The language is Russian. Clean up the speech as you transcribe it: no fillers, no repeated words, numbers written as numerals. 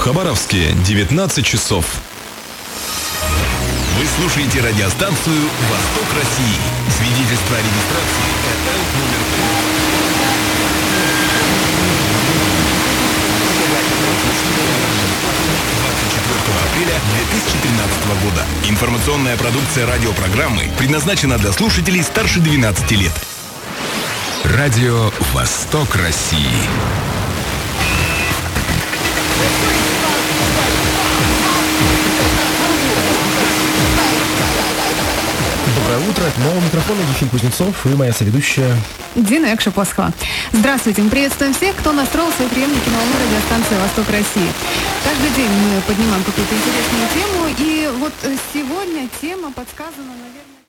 Хабаровске 19 часов. Вы слушаете радиостанцию «Восток России». Свидетельство о регистрации КЛ номер 24 апреля 2013 года. Информационная продукция радиопрограммы предназначена для слушателей старше 12 лет. Радио «Восток России». Доброе утро. От нового микрофона Ефим Кузнецов и моя соведущая Дина Экша-Пасхова. Здравствуйте. Мы приветствуем всех, кто настроил свои приемники на волну радиостанции «Восток России». Каждый день мы поднимаем какую-то интересную тему. И вот сегодня тема подсказана, наверное...